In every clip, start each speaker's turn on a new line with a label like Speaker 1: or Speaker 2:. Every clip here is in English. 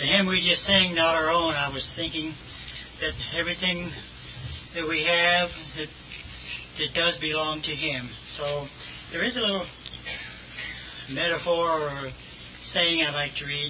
Speaker 1: the hymn we just sang, Not Our Own, I was thinking that everything that we have, it does belong to Him. So there is a little metaphor or saying I'd like to read.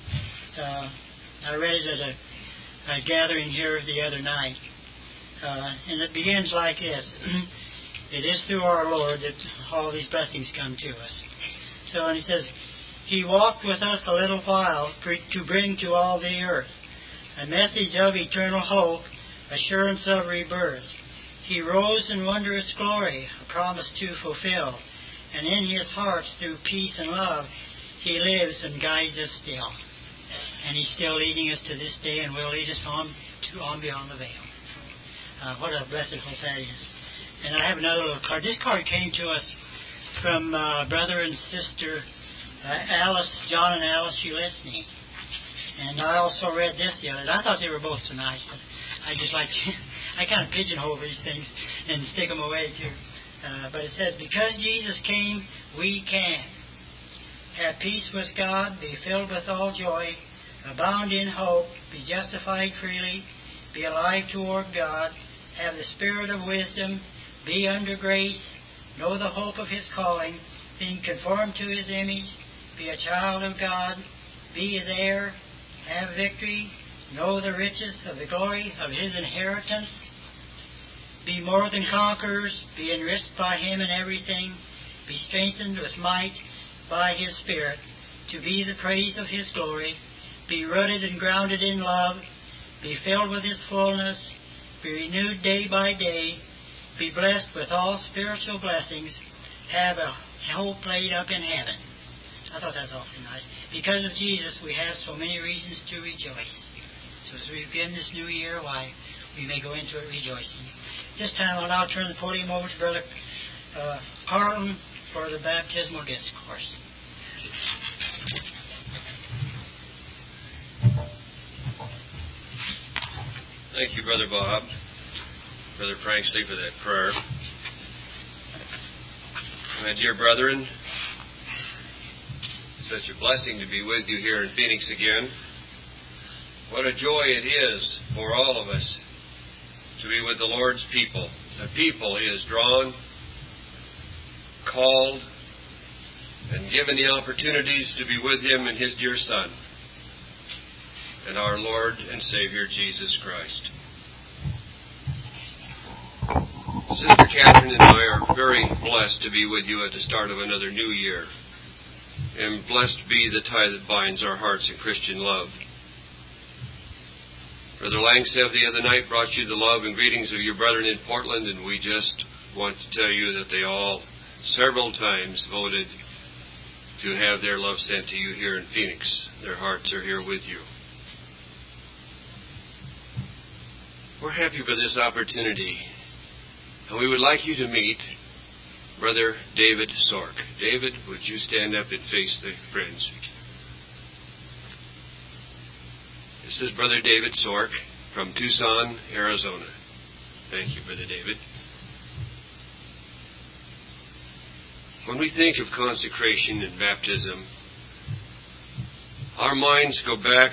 Speaker 1: I read it at a gathering here the other night. And it begins like this. It is through our Lord that all these blessings come to us. So, and he says, He walked with us a little while to bring to all the earth a message of eternal hope, assurance of rebirth. He rose in wondrous glory, a promise to fulfill. And in His hearts, through peace and love, He lives and guides us still. And He's still leading us to this day and will lead us on beyond the veil. What a blessed hope that is. And I have another little card. This card came to us from brother and sister John and Alice Ulesny. And I also read this the other day. I thought they were both so nice. I just like I kind of pigeonhole these things and stick them away too. But it says, because Jesus came, we can have peace with God, be filled with all joy, abound in hope, be justified freely, be alive toward God, have the spirit of wisdom, be under grace, know the hope of His calling, being conformed to His image, be a child of God, be His heir, have victory, know the riches of the glory of His inheritance, be more than conquerors, be enriched by Him in everything, be strengthened with might by His Spirit, to be the praise of His glory, be rooted and grounded in love, be filled with His fullness, be renewed day by day, be blessed with all spiritual blessings, have a hope laid up in heaven. I thought that's awfully nice. Because of Jesus, we have so many reasons to rejoice. So as we begin this new year, why, we may go into it rejoicing. This time I'll now turn the podium over to Brother Carlton for the baptismal discourse.
Speaker 2: Thank you, Brother Bob, Brother Frank Lee, for that prayer. My dear brethren, such a blessing to be with you here in Phoenix again. What a joy it is for all of us to be with the Lord's people. The people He has drawn, called, and given the opportunities to be with Him and His dear Son, and our Lord and Savior, Jesus Christ. Sister Catherine and I are very blessed to be with you at the start of another new year. And blessed be the tie that binds our hearts in Christian love. Brother Langsev the other night brought you the love and greetings of your brethren in Portland, and we just want to tell you that they all several times voted to have their love sent to you here in Phoenix. Their hearts are here with you. We're happy for this opportunity, and we would like you to meet Brother David Sork. David, would you stand up and face the friends? This is Brother David Sork from Tucson, Arizona. Thank you, Brother David. When we think of consecration and baptism, our minds go back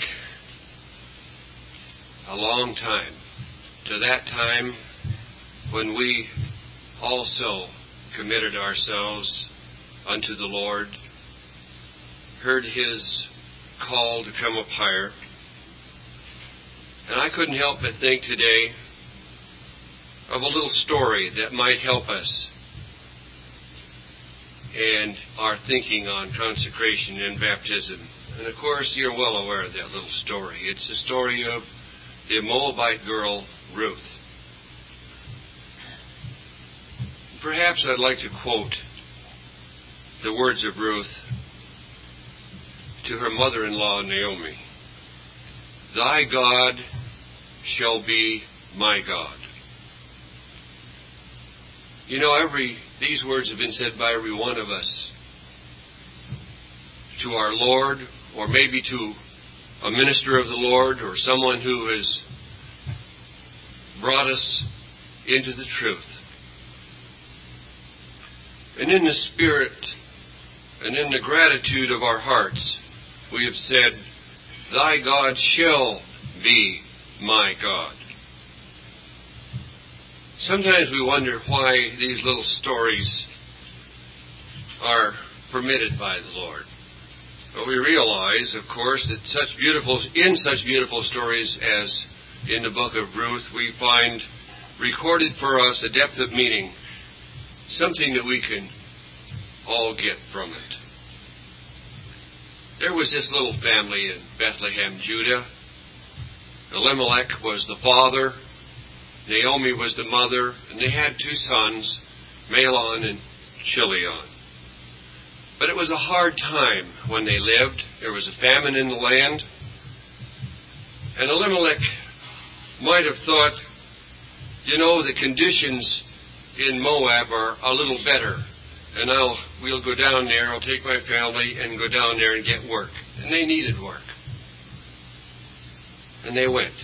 Speaker 2: a long time, to that time when we also committed ourselves unto the Lord, heard His call to come up higher. And I couldn't help but think today of a little story that might help us and our thinking on consecration and baptism. And of course, you're well aware of that little story. It's the story of the Moabite girl, Ruth. Perhaps I'd like to quote the words of Ruth to her mother-in-law, Naomi. Thy God shall be my God. You know, these words have been said by every one of us to our Lord, or maybe to a minister of the Lord, or someone who has brought us into the truth. And in the spirit and in the gratitude of our hearts, we have said, thy God shall be my God. Sometimes we wonder why these little stories are permitted by the Lord. But we realize, of course, that in such beautiful stories as in the book of Ruth, we find recorded for us a depth of meaning, something that we can all get from it. There was this little family in Bethlehem, Judah. Elimelech was the father, Naomi was the mother, and they had two sons, Mahlon and Chilion. But it was a hard time when they lived. There was a famine in the land. And Elimelech might have thought, the conditions in Moab are a little better. And we'll go down there, I'll take my family and go down there and get work. And they needed work. And they went.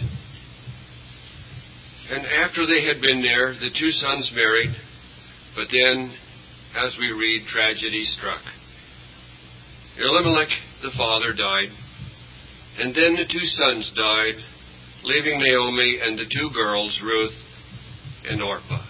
Speaker 2: And after they had been there, the two sons married. But then, as we read, tragedy struck. Elimelech, the father, died, and then the two sons died, leaving Naomi and the two girls, Ruth and Orpah.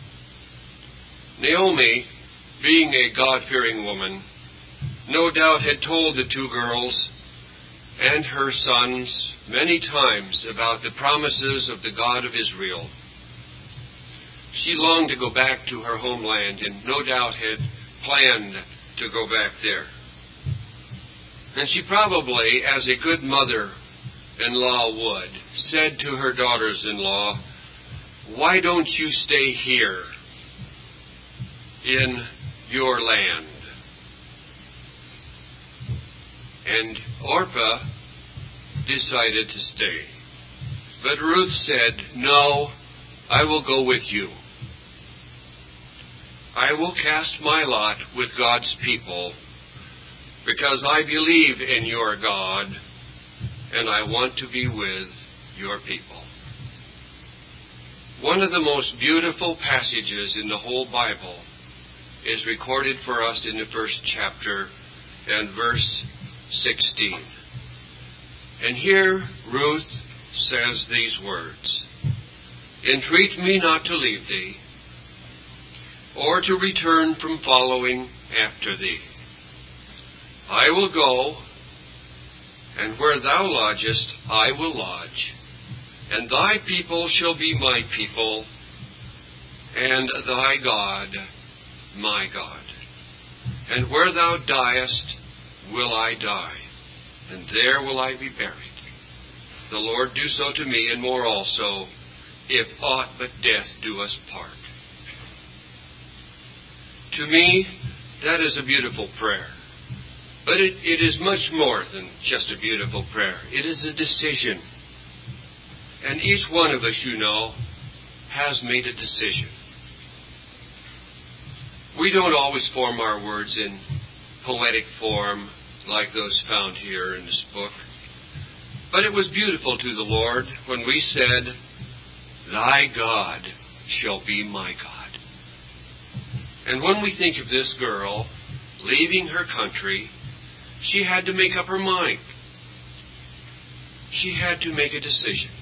Speaker 2: Naomi, being a God-fearing woman, no doubt had told the two girls and her sons many times about the promises of the God of Israel. She longed to go back to her homeland and no doubt had planned to go back there. And she probably, as a good mother-in-law would, said to her daughters-in-law, "Why don't you stay here in your land?" And Orpah decided to stay. But Ruth said, "No, I will go with you. I will cast my lot with God's people, because I believe in your God, and I want to be with your people." One of the most beautiful passages in the whole Bible is recorded for us in the first chapter and verse 16. And here Ruth says these words, "Entreat me not to leave thee, or to return from following after thee. I will go, and where thou lodgest, I will lodge, and thy people shall be my people, and thy God, my God. And where thou diest, will I die, and there will I be buried. The Lord do so to me, and more also, if aught but death do us part." To me, that is a beautiful prayer. But it is much more than just a beautiful prayer. It is a decision. And each one of us, has made a decision. We don't always form our words in poetic form like those found here in this book. But it was beautiful to the Lord when we said, "Thy God shall be my God." And when we think of this girl leaving her country, she had to make up her mind. She had to make a decision.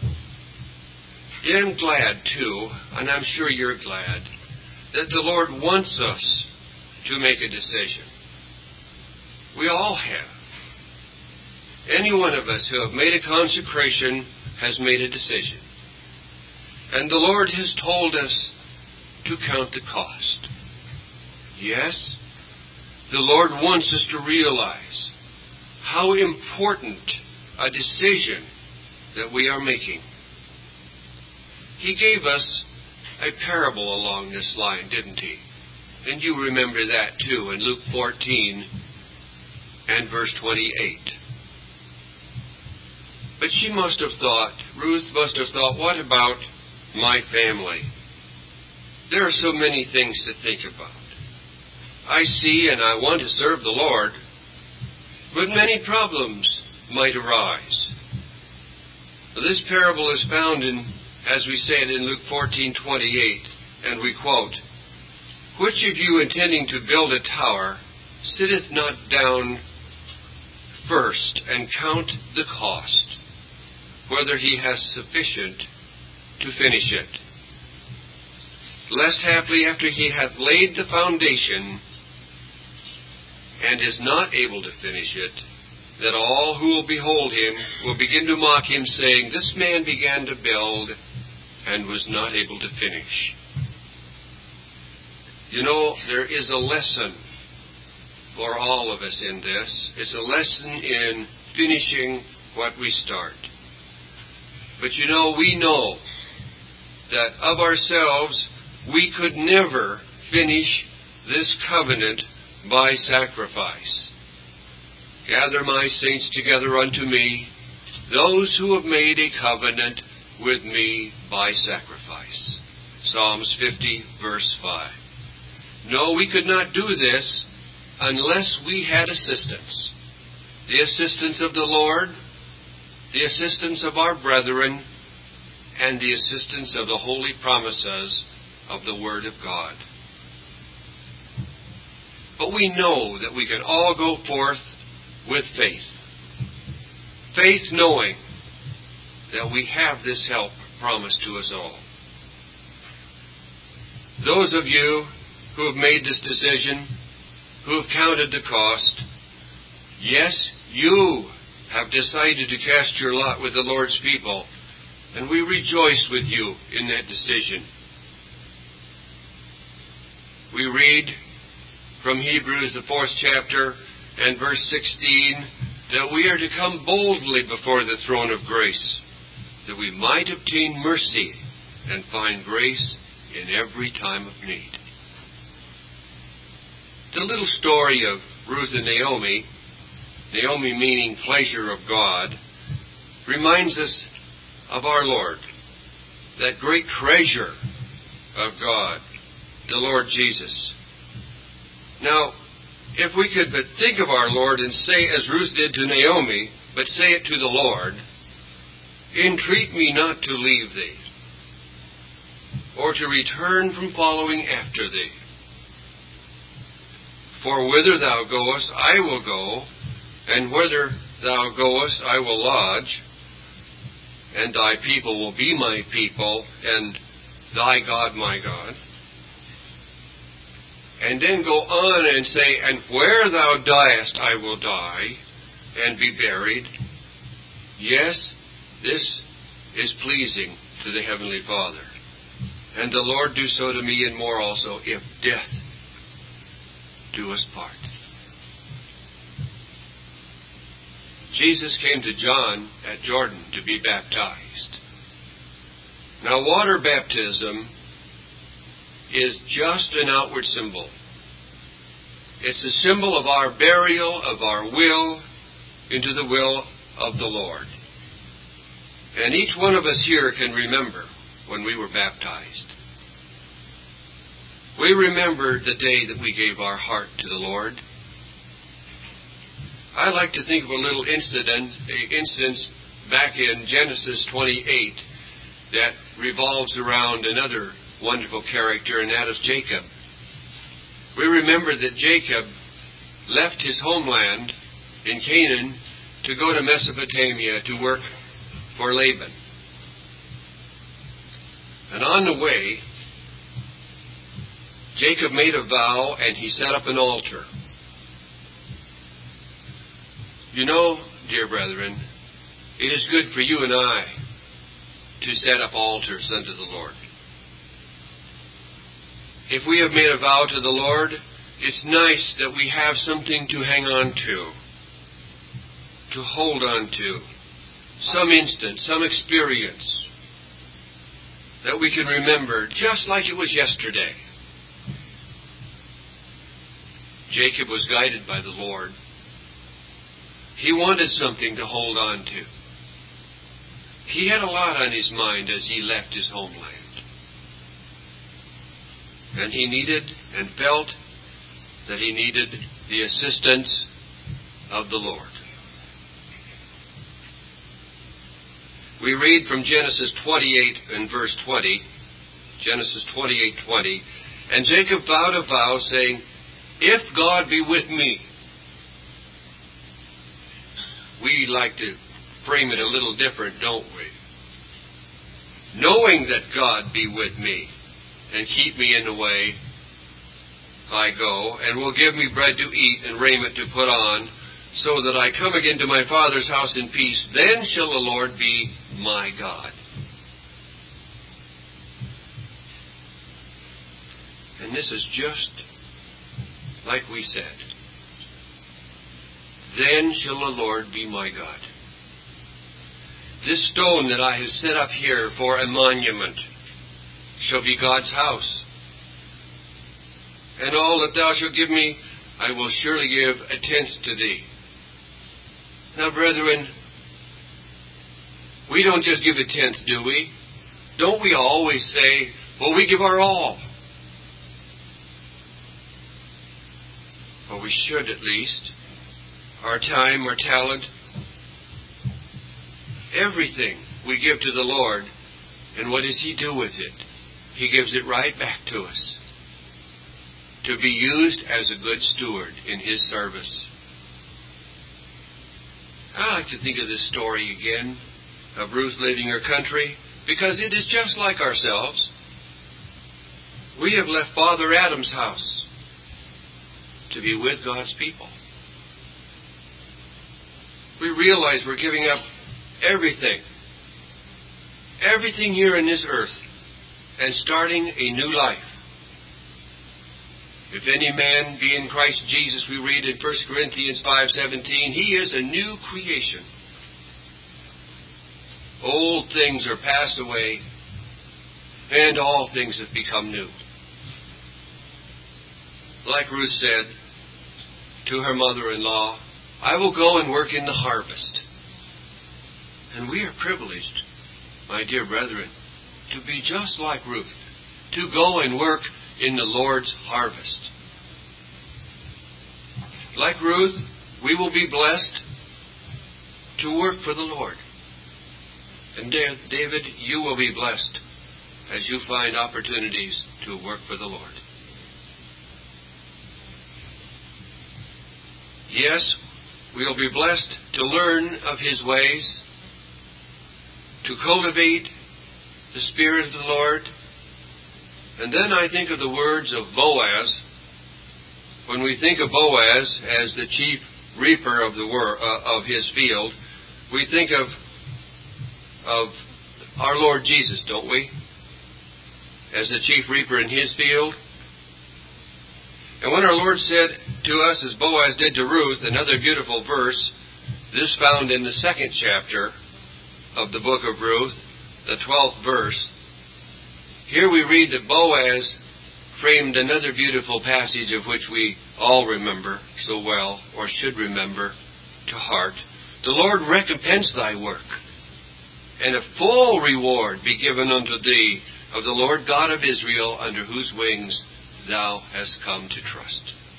Speaker 2: I'm glad, too, and I'm sure you're glad, that the Lord wants us to make a decision. We all have. Any one of us who have made a consecration has made a decision. And the Lord has told us to count the cost. Yes, the Lord wants us to realize how important a decision that we are making. He gave us a parable along this line, didn't he? And you remember that too in Luke 14 and verse 28. But Ruth must have thought, what about my family? There are so many things to think about. I see and I want to serve the Lord, but many problems might arise. This parable is found in, as we said, in Luke 14:28, and we quote, "Which of you intending to build a tower sitteth not down first and count the cost, whether he has sufficient to finish it. Lest haply after he hath laid the foundation, and is not able to finish it, that all who will behold him will begin to mock him, saying, This man began to build, and was not able to finish. You know, there is a lesson for all of us in this. It's a lesson in finishing what we start. But you know, we know that of ourselves, we could never finish this covenant by sacrifice. Gather my saints together unto me, those who have made a covenant with me by sacrifice. Psalms 50, verse 5. No, we could not do this unless we had assistance. The assistance of the Lord, the assistance of our brethren, and the assistance of the holy promises of the Word of God. But we know that we can all go forth with faith. Faith knowing that we have this help promised to us all. Those of you who have made this decision, who have counted the cost, yes, you have decided to cast your lot with the Lord's people, and we rejoice with you in that decision. We read from Hebrews, the 4th chapter, and verse 16, that we are to come boldly before the throne of grace, that we might obtain mercy and find grace in every time of need. The little story of Ruth and Naomi, Naomi meaning pleasure of God, reminds us of our Lord, that great treasure of God, the Lord Jesus. Now, if we could but think of our Lord and say, as Ruth did to Naomi, but say it to the Lord, entreat me not to leave thee, or to return from following after thee. For whither thou goest, I will go, and whither thou goest, I will lodge, and thy people will be my people, and thy God my God. And then go on and say, and where thou diest, I will die, and be buried. Yes, this is pleasing to the Heavenly Father. And the Lord do so to me and more also, if death do us part. Jesus came to John at Jordan to be baptized. Now, water baptism is just an outward symbol. It's a symbol of our burial of our will into the will of the Lord. And each one of us here can remember when we were baptized. We remember the day that we gave our heart to the Lord. I like to think of a little instance back in Genesis 28 that revolves around another wonderful character, and that is Jacob. We remember that Jacob left his homeland in Canaan to go to Mesopotamia to work for Laban. And on the way, Jacob made a vow and he set up an altar. You know, dear brethren, it is good for you and I to set up altars unto the Lord. If we have made a vow to the Lord, it's nice that we have something to hang on to hold on to, some instance, some experience that we can remember just like it was yesterday. Jacob was guided by the Lord. He wanted something to hold on to. He had a lot on his mind as he left his homeland. And he needed and felt that he needed the assistance of the Lord. We read from Genesis 28 and verse 20, Genesis 28:20, and Jacob vowed a vow, saying, if God be with me, we like to frame it a little different, don't we? Knowing that God be with me and keep me in the way I go, and will give me bread to eat and raiment to put on, so that I come again to my Father's house in peace, then shall the Lord be my God. And this is just like we said. Then shall the Lord be my God. This stone that I have set up here for a monument shall be God's house. And all that thou shalt give me, I will surely give a tenth to thee. Now, brethren, we don't just give a tenth, do we? Don't we always say, well, we give our all? Or we should at least. Our time, our talent, everything we give to the Lord. And what does He do with it? He gives it right back to us, to be used as a good steward in His service. I like to think of this story again of Ruth leaving her country, because it is just like ourselves. We have left Father Adam's house to be with God's people. We realize we're giving up everything here in this earth, and starting a new life. If any man be in Christ Jesus, we read in 1 Corinthians 5:17, he is a new creation. Old things are passed away, and all things have become new. Like Ruth said to her mother-in-law, I will go and work in the harvest. And we are privileged, my dear brethren, to be just like Ruth, to go and work in the Lord's harvest. Like Ruth, we will be blessed to work for the Lord. And David, you will be blessed as you find opportunities to work for the Lord. Yes, we will be blessed to learn of His ways, to cultivate the Spirit of the Lord. And then I think of the words of Boaz. When we think of Boaz as the chief reaper of his field, we think of our Lord Jesus, don't we? As the chief reaper in His field. And when our Lord said to us, as Boaz did to Ruth, another beautiful verse, this found in the 2nd chapter of the book of Ruth, the 12th verse. Here we read that Boaz framed another beautiful passage of which we all remember so well, or should remember to heart. The Lord recompense thy work, and a full reward be given unto thee of the Lord God of Israel, under whose wings thou hast come to trust.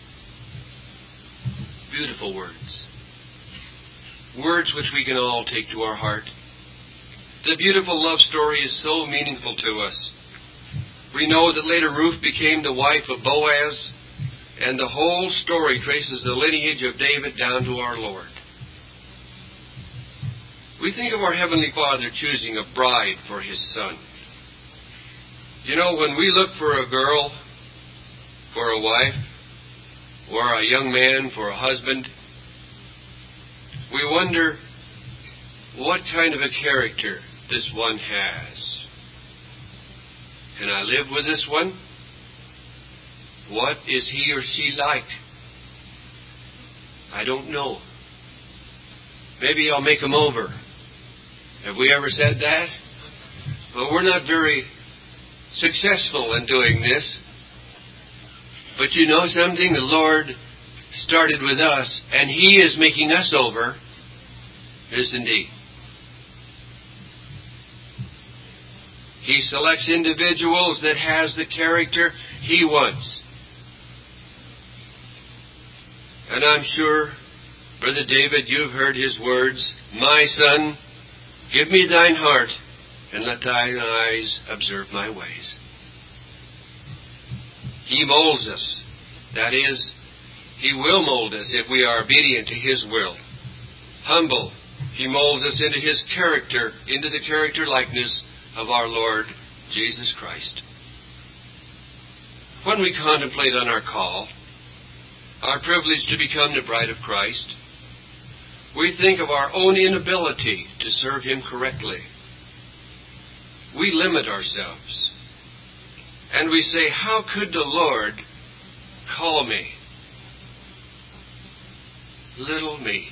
Speaker 2: Beautiful words. Words which we can all take to our heart. The beautiful love story is so meaningful to us. We know that later Ruth became the wife of Boaz, and the whole story traces the lineage of David down to our Lord. We think of our Heavenly Father choosing a bride for His Son. You know, when we look for a girl, for a wife, or a young man for a husband, we wonder what kind of a character this one has. Can I live with this one? What is he or she like? I don't know. Maybe I'll make him over. Have we ever said that? Well, we're not very successful in doing this. But you know something? The Lord started with us, and He is making us over. Isn't He? He selects individuals that has the character He wants. And I'm sure, Brother David, you've heard His words, my son, give me thine heart, and let thine eyes observe my ways. He molds us. That is, He will mold us if we are obedient to His will. humble, He molds us into His character, into the character likeness of our Lord Jesus Christ. When we contemplate on our call, our privilege to become the bride of Christ, we think of our own inability to serve Him correctly. We limit ourselves. And we say, how could the Lord call me? Little me.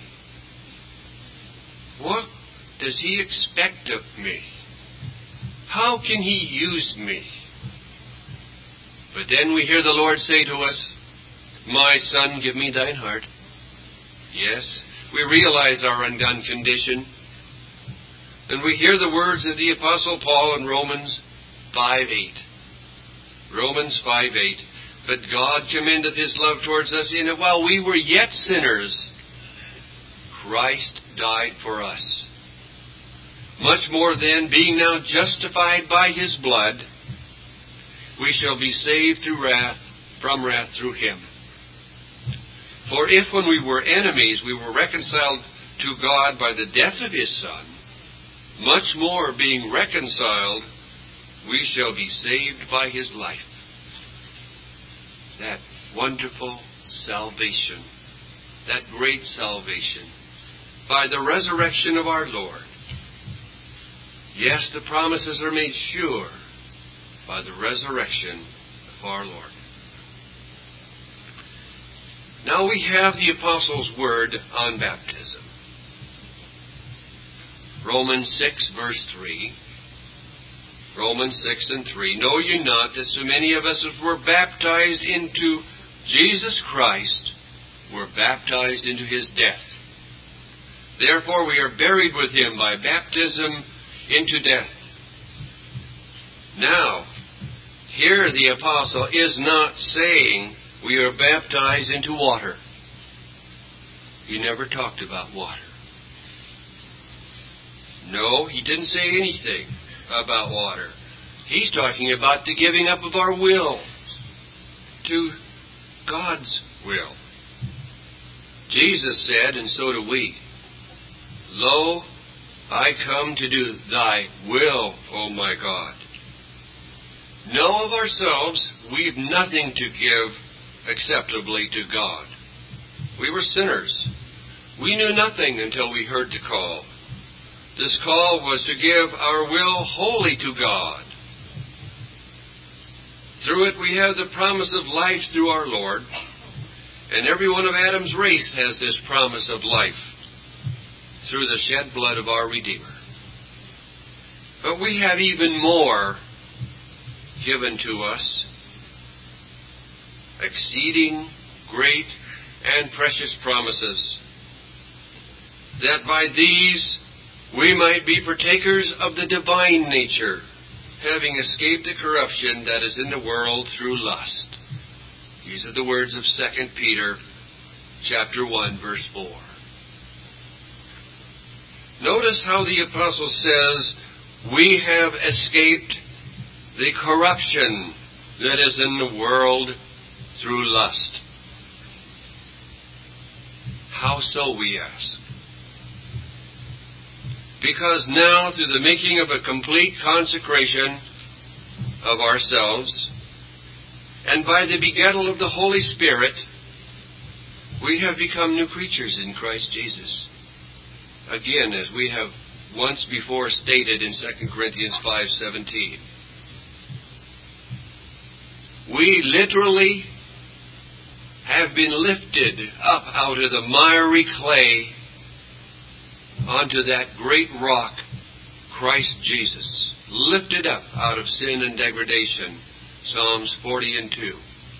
Speaker 2: What does He expect of me? How can He use me? But then we hear the Lord say to us, my son, give me thine heart. Yes, we realize our undone condition. And we hear the words of the Apostle Paul in Romans 5:8. Romans 5:8. But God commendeth His love towards us in that while we were yet sinners, Christ died for us. Much more then, being now justified by His blood, we shall be saved from wrath through Him. For if when we were enemies we were reconciled to God by the death of His Son, much more being reconciled, we shall be saved by His life. That wonderful salvation, that great salvation, by the resurrection of our Lord. Yes, the promises are made sure by the resurrection of our Lord. Now we have the Apostles' word on baptism. Romans 6, verse 3. Romans 6 and 3. Know ye not that so many of us as were baptized into Jesus Christ were baptized into His death? Therefore we are buried with Him by baptism into death. Now, here the apostle is not saying we are baptized into water. He never talked about water. No, he didn't say anything about water. He's talking about the giving up of our will to God's will. Jesus said, and so do we, Lo, I come to do thy will, O my God. Know of ourselves, we've nothing to give acceptably to God. We were sinners. We knew nothing until we heard the call. This call was to give our will wholly to God. Through it we have the promise of life through our Lord, and every one of Adam's race has this promise of life through the shed blood of our Redeemer. But we have even more given to us, exceeding great and precious promises, that by these we might be partakers of the divine nature, having escaped the corruption that is in the world through lust. These are the words of 2 Peter chapter 1, verse 4. Notice how the apostle says, we have escaped the corruption that is in the world through lust. How so, we ask? Because now, through the making of a complete consecration of ourselves, and by the begettal of the Holy Spirit, we have become new creatures in Christ Jesus. Again, as we have once before stated in 2 Corinthians 5:17. We literally have been lifted up out of the miry clay onto that great rock, Christ Jesus. Lifted up out of sin and degradation. Psalms 40 and 2.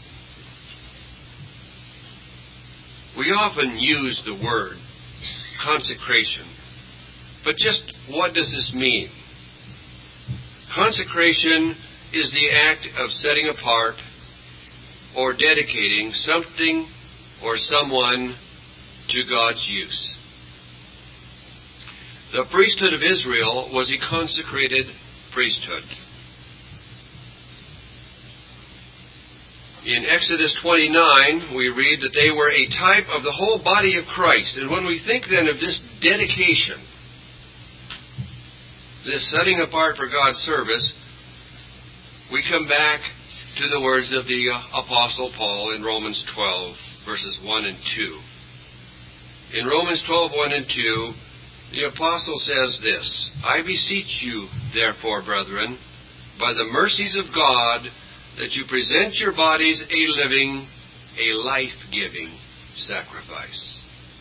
Speaker 2: We often use the word consecration. But just what does this mean? Consecration is the act of setting apart or dedicating something or someone to God's use. The priesthood of Israel was a consecrated priesthood. In Exodus 29, we read that they were a type of the whole body of Christ. And when we think then of this dedication, this setting apart for God's service, we come back to the words of the Apostle Paul in Romans 12, verses 1 and 2. In Romans 12, 1 and 2, the Apostle says this, I beseech you, therefore, brethren, by the mercies of God, that you present your bodies a living, a life-giving sacrifice.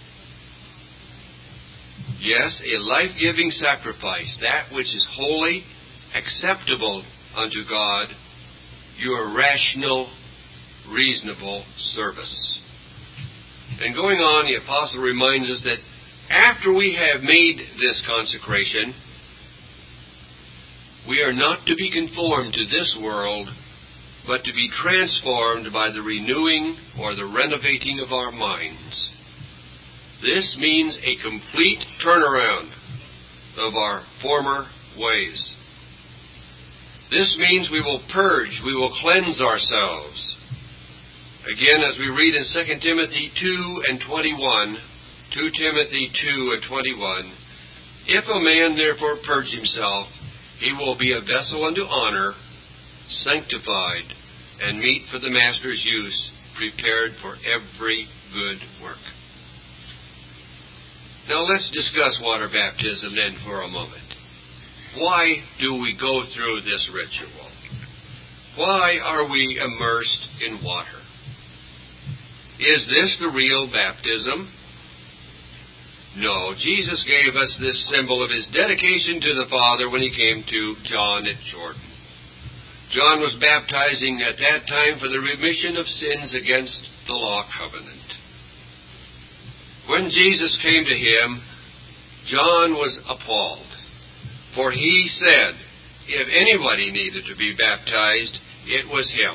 Speaker 2: Yes, a life-giving sacrifice, that which is holy, acceptable unto God, your rational, reasonable service. And going on, the Apostle reminds us that after we have made this consecration, we are not to be conformed to this world, but to be transformed by the renewing or the renovating of our minds. This means a complete turnaround of our former ways. This means we will purge, we will cleanse ourselves. Again, as we read in 2 Timothy 2 and 21, 2 Timothy 2 and 21, if a man therefore purge himself, he will be a vessel unto honor, sanctified, and meet for the master's use, prepared for every good work. Now let's discuss water baptism then for a moment. Why do we go through this ritual? Why are we immersed in water? Is this the real baptism? No, Jesus gave us this symbol of His dedication to the Father when He came to John at Jordan. John was baptizing at that time for the remission of sins against the law covenant. When Jesus came to him, John was appalled, for he said, if anybody needed to be baptized, it was him.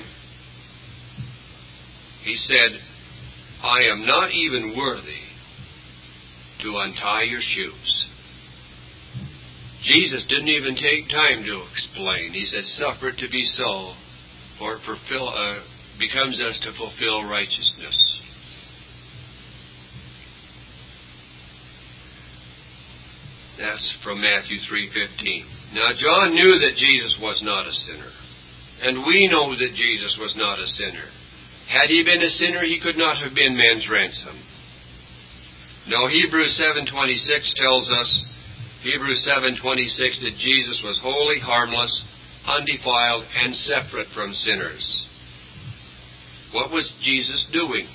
Speaker 2: He said, I am not even worthy to untie your shoes. Jesus didn't even take time to explain. He said, suffer it to be so, for it becomes us to fulfill righteousness. That's from Matthew 3:15. Now John knew that Jesus was not a sinner. And we know that Jesus was not a sinner. Had he been a sinner, he could not have been man's ransom. No, Hebrews 7:26 tells us, Hebrews 7:26, that Jesus was holy, harmless, undefiled, and separate from sinners. What was Jesus doing?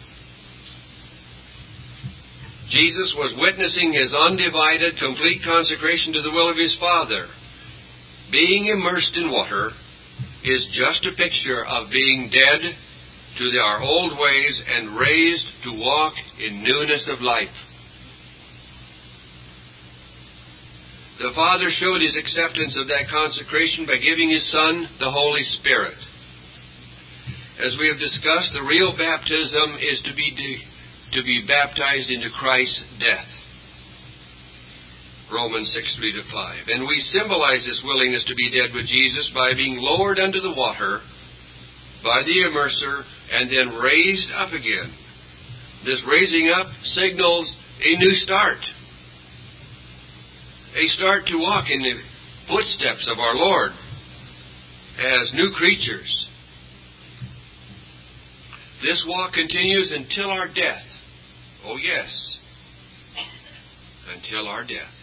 Speaker 2: Jesus was witnessing His undivided, complete consecration to the will of His Father. Being immersed in water is just a picture of being dead to our old ways and raised to walk in newness of life. The Father showed His acceptance of that consecration by giving His Son, the Holy Spirit. As we have discussed, the real baptism is to be baptized into Christ's death. Romans 6:3-5. And we symbolize this willingness to be dead with Jesus by being lowered under the water by the immerser and then raised up again. This raising up signals a new start. A start to walk in the footsteps of our Lord as new creatures. This walk continues until our death. Oh yes, until our death.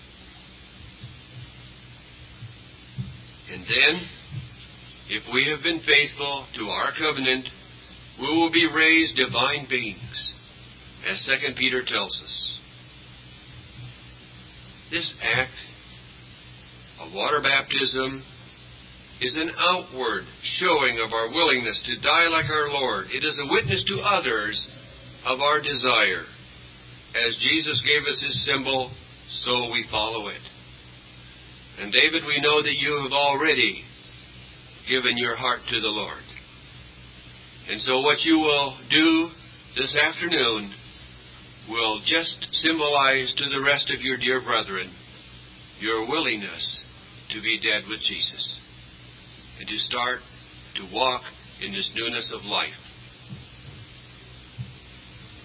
Speaker 2: And then, if we have been faithful to our covenant, we will be raised divine beings, as 2 Peter tells us. This act of water baptism is an outward showing of our willingness to die like our Lord. It is a witness to others of our desire. As Jesus gave us His symbol, so we follow it. And David, we know that you have already given your heart to the Lord. And so what you will do this afternoon will just symbolize to the rest of your dear brethren your willingness to be dead with Jesus and to start to walk in this newness of life.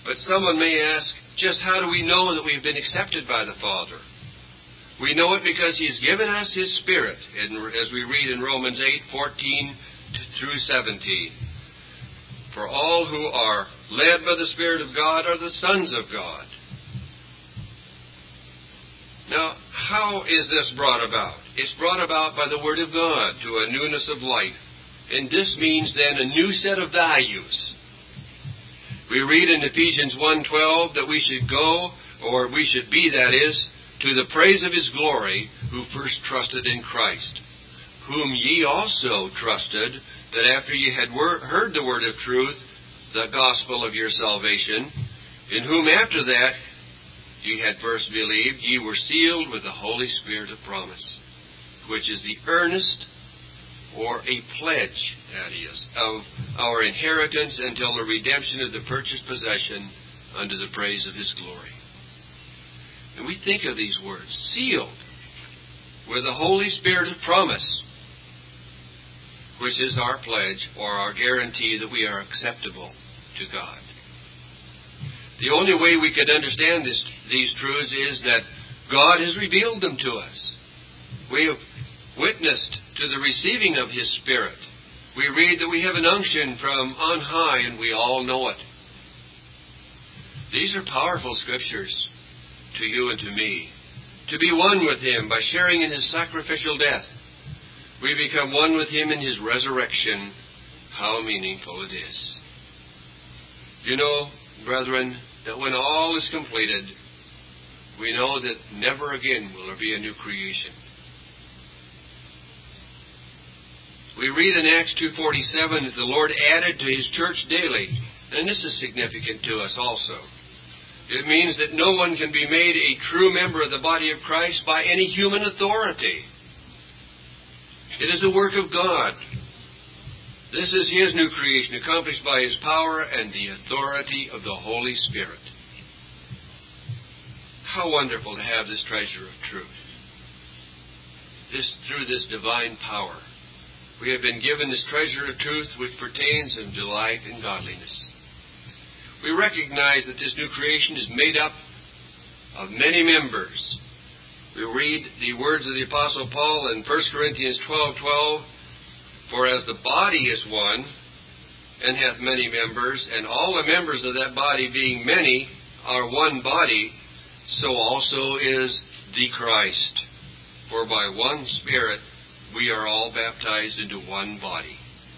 Speaker 2: But someone may ask, just how do we know that we've been accepted by the Father? We know it because He's given us His Spirit, as we read in Romans 8:14 through 17. For all who are led by the Spirit of God are the sons of God. Now, how is this brought about? It's brought about by the Word of God to a newness of life. And this means then a new set of values. We read in Ephesians 1:12 that we should go, or we should be, that is, to the praise of His glory, who first trusted in Christ, whom ye also trusted, that after ye had heard the word of truth, the gospel of your salvation, in whom after that ye had first believed, ye were sealed with the Holy Spirit of promise, which is the earnest, or a pledge, that is, of our inheritance until the redemption of the purchased possession unto the praise of His glory. And we think of these words, sealed with the Holy Spirit of promise, which is our pledge or our guarantee that we are acceptable to God. The only way we could understand these truths is that God has revealed them to us. We have witnessed to the receiving of His Spirit. We read that we have an unction from on high, and we all know it. These are powerful scriptures to you and to me. To be one with Him by sharing in His sacrificial death. We become one with Him in His resurrection. How meaningful it is. You know, brethren, that when all is completed, we know that never again will there be a new creation. We read in Acts 2:47 that the Lord added to His church daily. And this is significant to us also. It means that no one can be made a true member of the body of Christ by any human authority. It is the work of God. This is His new creation, accomplished by His power and the authority of the Holy Spirit. How wonderful to have this treasure of truth. Through this divine power, we have been given this treasure of truth which pertains unto life and godliness. We recognize that this new creation is made up of many members. We read the words of the Apostle Paul in 1 Corinthians 12:12, for as the body is one, and hath many members, and all the members of that body being many are one body, so also is the Christ. For by one Spirit we are all baptized into one body.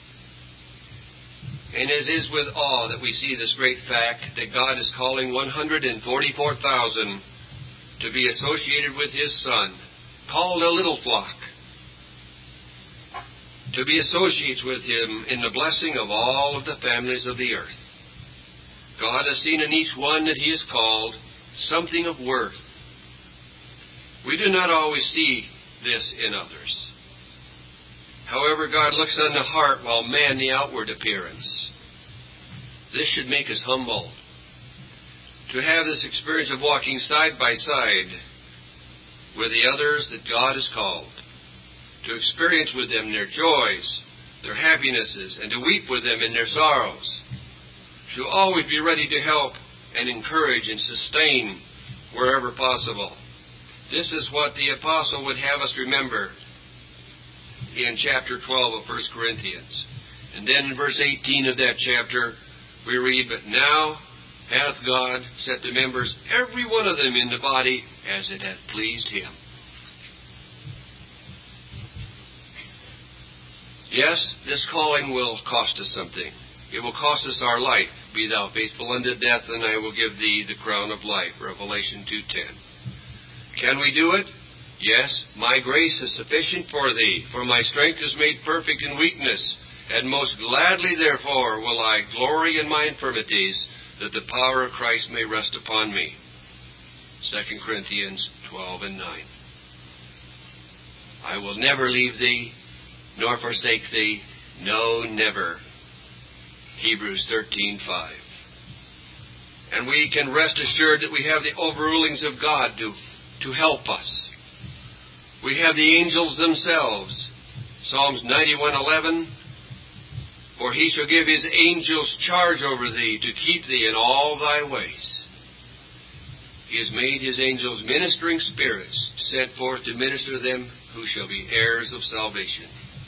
Speaker 2: And as is with awe that we see this great fact that God is calling 144,000 to be associated with His Son, called a little flock, to be associates with Him in the blessing of all of the families of the earth. God has seen in each one that He has called something of worth. We do not always see this in others. However, God looks on the heart while man the outward appearance. This should make us humble. To have this experience of walking side by side with the others that God has called. To experience with them their joys, their happinesses, and to weep with them in their sorrows. To always be ready to help and encourage and sustain wherever possible. This is what the apostle would have us remember in chapter 12 of 1 Corinthians. And then in verse 18 of that chapter, we read, but now hath God set the members, every one of them, in the body as it hath pleased Him. Yes, this calling will cost us something. It will cost us our life. Be thou faithful unto death, and I will give thee the crown of life. Revelation 2:10. Can we do it? Yes, my grace is sufficient for thee, for my strength is made perfect in weakness, and most gladly therefore will I glory in my infirmities, that the power of Christ may rest upon me. 2 Corinthians 12:9. I will never leave thee, nor forsake thee, no, never. Hebrews 13:5. And we can rest assured that we have the overrulings of God to help us. We have the angels themselves. Psalms 91:11, For he shall give his angels charge over thee, to keep thee in all thy ways. He has made his angels ministering spirits, sent forth to minister to them who shall be heirs of salvation.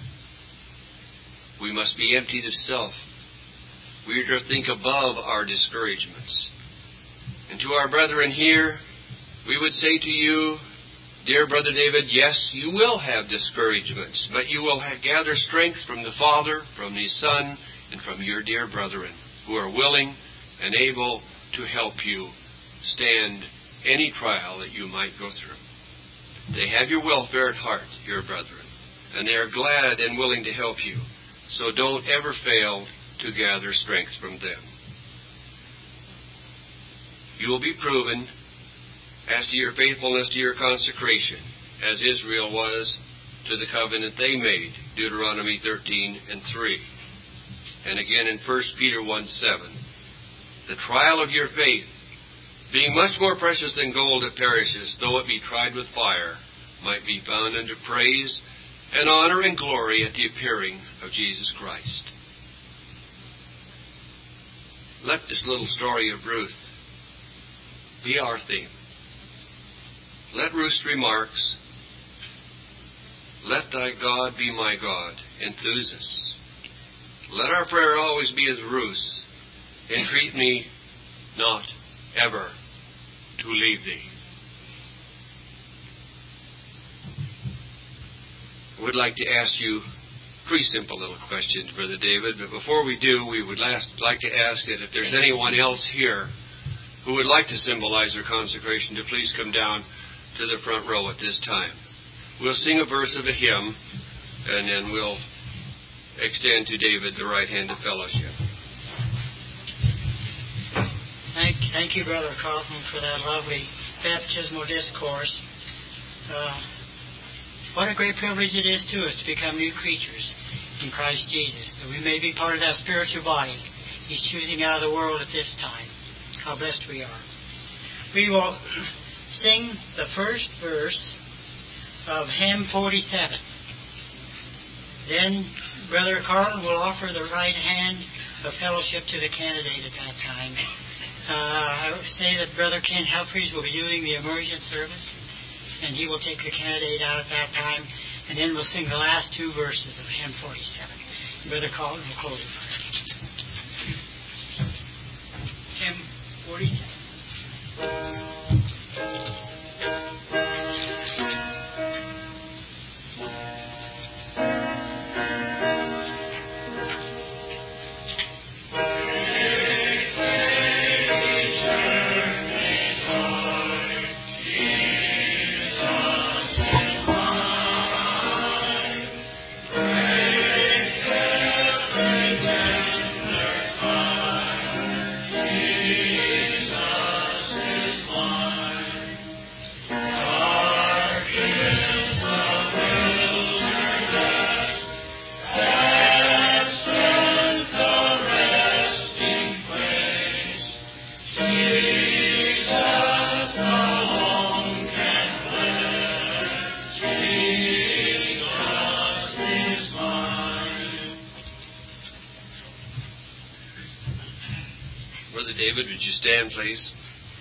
Speaker 2: We must be emptied of self. We are to think above our discouragements. And to our brethren here, we would say to you, dear Brother David, yes, you will have discouragements, but you will gather strength from the Father, from His Son, and from your dear brethren, who are willing and able to help you stand any trial that you might go through. They have your welfare at heart, your brethren, and they are glad and willing to help you. So don't ever fail to gather strength from them. You will be proven as to your faithfulness to your consecration, as Israel was to the covenant they made, Deuteronomy 13:3. And again in 1 Peter 1:7. The trial of your faith, being much more precious than gold that perishes, though it be tried with fire, might be found unto praise and honor and glory at the appearing of Jesus Christ. Let this little story of Ruth be our theme. Let Ruth's remarks, let thy God be my God, enthuse us. Let our prayer always be as Ruth's, entreat me not ever to leave thee. I would like to ask you three simple little questions, Brother David, but before we do, we would like to ask that if there's anyone else here who would like to symbolize their consecration, to please come down to the front row at this time. We'll sing a verse of a hymn, and then we'll extend to David the right hand of fellowship.
Speaker 1: Thank you, Brother Kaufman, for that lovely baptismal discourse. What a great privilege it is to us to become new creatures in Christ Jesus, that we may be part of that spiritual body He's choosing out of the world at this time. How blessed we are. We will sing the first verse of hymn 47. Then Brother Carl will offer the right hand of fellowship to the candidate at that time. I would say that Brother Ken Humphreys will be doing the immersion service, and he will take the candidate out at that time, and then we'll sing the last two verses of hymn 47. Brother Carl will close it. Hymn 47.
Speaker 2: David, would you stand, please?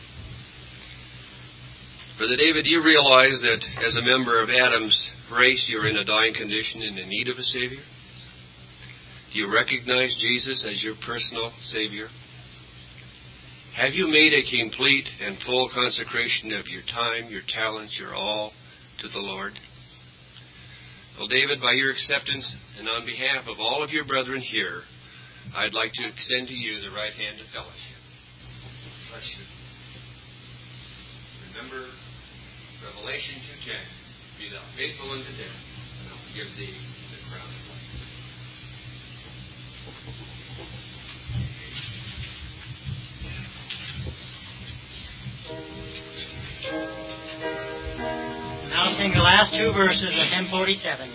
Speaker 2: Brother David, do you realize that as a member of Adam's race, you're in a dying condition and in need of a Savior? Do you recognize Jesus as your personal Savior? Have you made a complete and full consecration of your time, your talents, your all to the Lord? Well, David, by your acceptance and on behalf of all of your brethren here, I'd like to extend to you the right hand of fellowship. Bless you. Remember Revelation 2:10. Be thou faithful unto death, and I'll give thee the crown of life.
Speaker 1: Now sing the last two verses of hymn 47.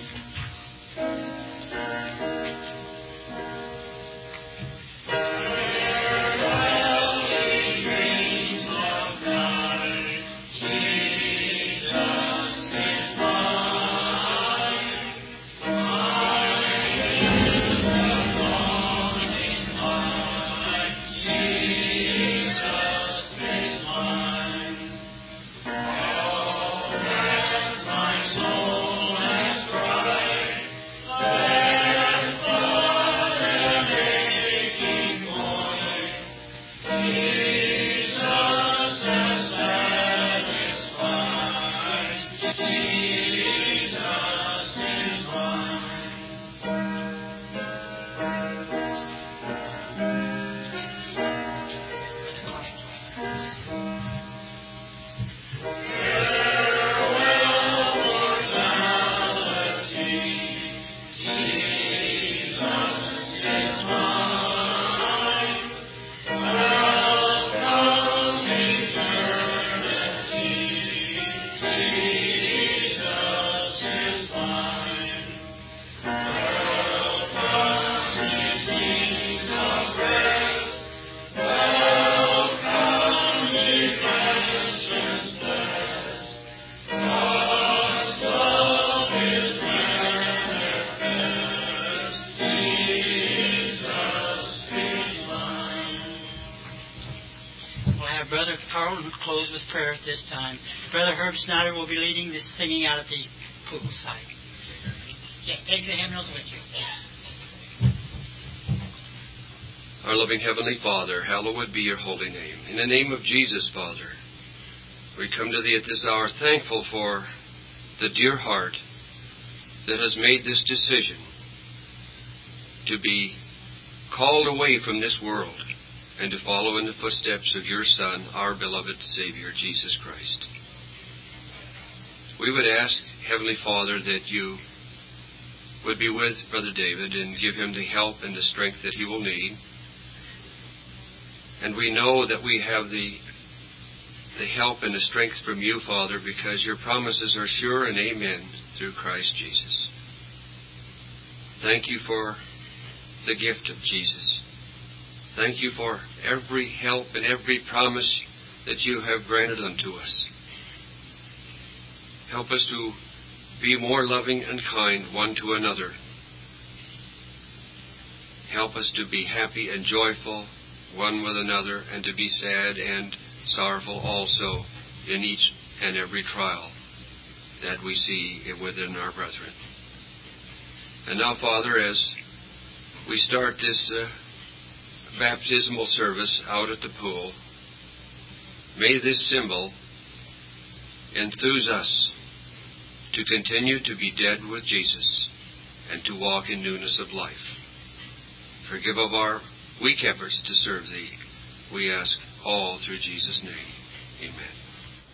Speaker 1: Carl will close with prayer at this time. Brother Herb Snyder will be leading this singing out at the poolside. Yes, take the hymnals with you. Yes.
Speaker 2: Our loving Heavenly Father, hallowed be your holy name. In the name of Jesus, Father, we come to Thee at this hour thankful for the dear heart that has made this decision to be called away from this world and to follow in the footsteps of your Son, our beloved Savior, Jesus Christ. We would ask, Heavenly Father, that you would be with Brother David and give him the help and the strength that he will need. And we know that we have the help and the strength from you, Father, because your promises are sure and amen through Christ Jesus. Thank you for the gift of Jesus. Thank you for every help and every promise that you have granted unto us. Help us to be more loving and kind one to another. Help us to be happy and joyful one with another, and to be sad and sorrowful also in each and every trial that we see within our brethren. And now, Father, as we start this baptismal service out at the pool, may this symbol enthuse us to continue to be dead with Jesus and to walk in newness of life. Forgive of our weak efforts to serve Thee. We ask all through Jesus' name. Amen.